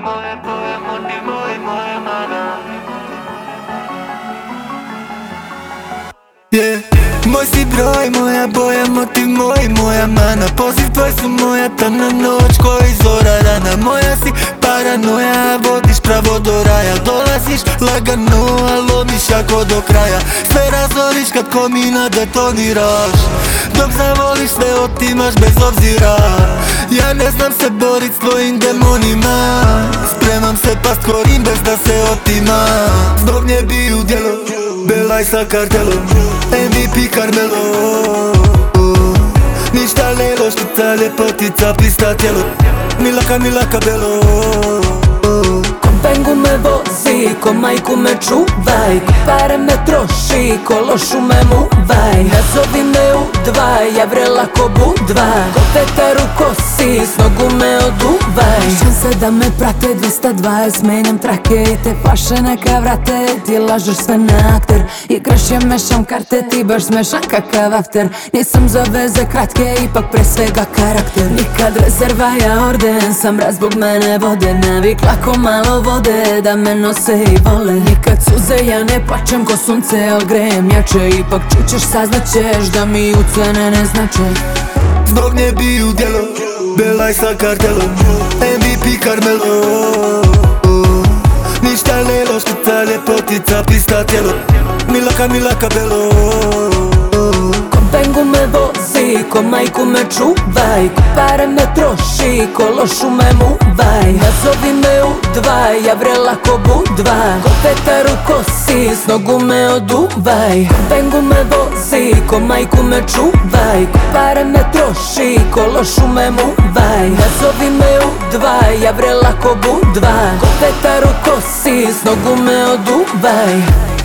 Yeah. Moj si broj, moja boja, motiv moj, moja mana. Poziv tvoj su moja tamna noć, koji zora rana. Moja si paranoja, vodiš pravo do raja. Dolaziš lagano, a lomiš jako do kraja. Sve razvoliš kad komina detoniraš. Dok zavoliš sve otimaš bez obzira. Ja ne znam se borit s tvojim demonima. Spremam se past korim bez da se otima. Zbog nje bi u djelo Belaj sa kartelom, MVP Carmelo. Ništa lelo, štica ljepotica, pista tijelo. Milaka belo. Ko bengu me vozi, ko majku me čuvaj. Ko pare me troši, ko lošu me muvaj. Nazovi me u dva, ja vrela ko budva. Ko vetar u kosi, s nogu me oduvaj. Šanse da me prate 220, menjam trake i te paše neka vrate. Ti lažeš sve na akter, igraš ja mešam karte, ti baš smešan kakav after. Nisam za veze kratke, ipak pre svega karakter. Nikad rezerva, ja orden, sam raz zbog mene vode. Navikla ko malo vode, da me nose i vole. Nikad suze ja ne plačem ko sunce, al grejem jače. Ipak čućeš, saznaćeš da mi ucene ne znače. Zbog nje bi u djelo Belaj sa kartelom, MVP Carmelo. Ništa lelo, štica ljepotica, pista tijelo. Milaka belo. Ko bengu me vozi, ko majku me čuvaj. Ko pare me troši, ko lošu me muvaj. Nazovi me u dva, ja vrela ko budva. Ko vetar u kosi, s nogu me oduvaj. Ko bengu me vozi, ko majku me čuvaj. Ko pare me troši, ko lošu me muvaj. Nazovi me u dva, ja vrela ko budva. Ko vetar u kosi, s nogu me oduvaj.